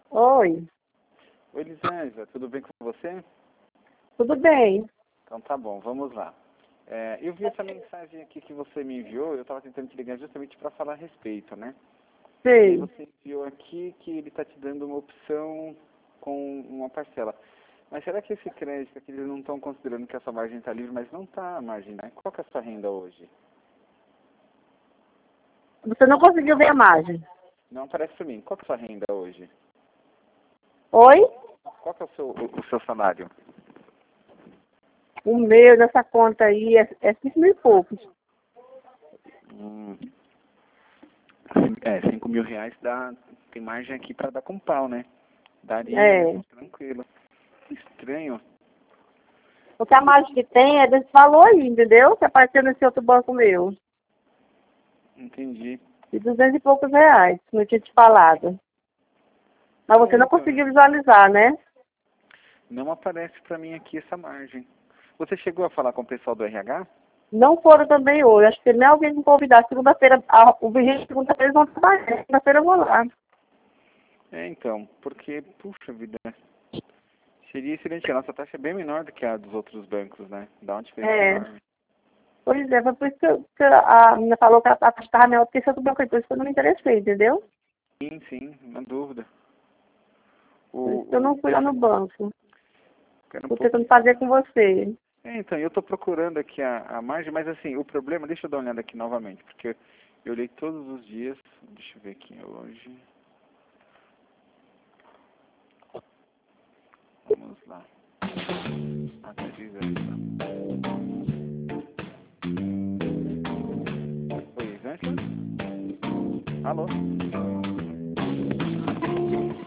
Oi, Oi, Elisângela, tudo bem com você? tudo bem? Então tá bom, vamos lá. Eu vi essa mensagem aqui que você me enviou, eu estava tentando te ligar justamente para falar a respeito, né? E aí Sei. você enviou aqui que ele está te dando uma opção com uma parcela. Mas será que esse crédito aqui eles não estão considerando que a sua margem está livre, mas não está a margem, né? Qual que é a sua renda hoje? Você não conseguiu ver a margem? Não aparece para mim. Qual que é a sua renda hoje? Oi? Qual que é o seu salário? O meu nessa conta aí é 5 mil e poucos. Hum, 5 mil reais dá, tem margem aqui para dar com pau, né? Daria, né? É. Tranquilo. Estranho. Porque a margem que tem é desse valor aí, entendeu? Que apareceu nesse outro banco meu. Entendi. De 200 e poucos reais, que eu tinha te falado. Mas você não Então, conseguiu visualizar, né? não aparece para mim aqui essa margem. Você chegou a falar com o pessoal do RH? Não foram também hoje. Acho que nem alguém me convidar. Segunda-feira, o vigente segunda-feira eles vão trabalhar. Segunda-feira eu vou lá. Então, porque, puxa vida, seria excelente. A nossa taxa é bem menor do que a dos outros bancos, né? Dá uma diferença É. enorme. Pois é, foi por isso que a menina falou que a taxa estava menor do que esse outro banco. Por isso que eu não me interessei, entendeu? Sim, sim, não dúvida. Por isso que eu não fui lá no banco. Quero um Estou pouco. tentando fazer com você. Então, eu estou procurando aqui a margem, mas assim, o problema, deixa eu dar uma olhada aqui novamente, porque eu olhei todos os dias. Deixa eu ver aqui hoje. Vamos lá. Atualização. Oi, Angela? Alô?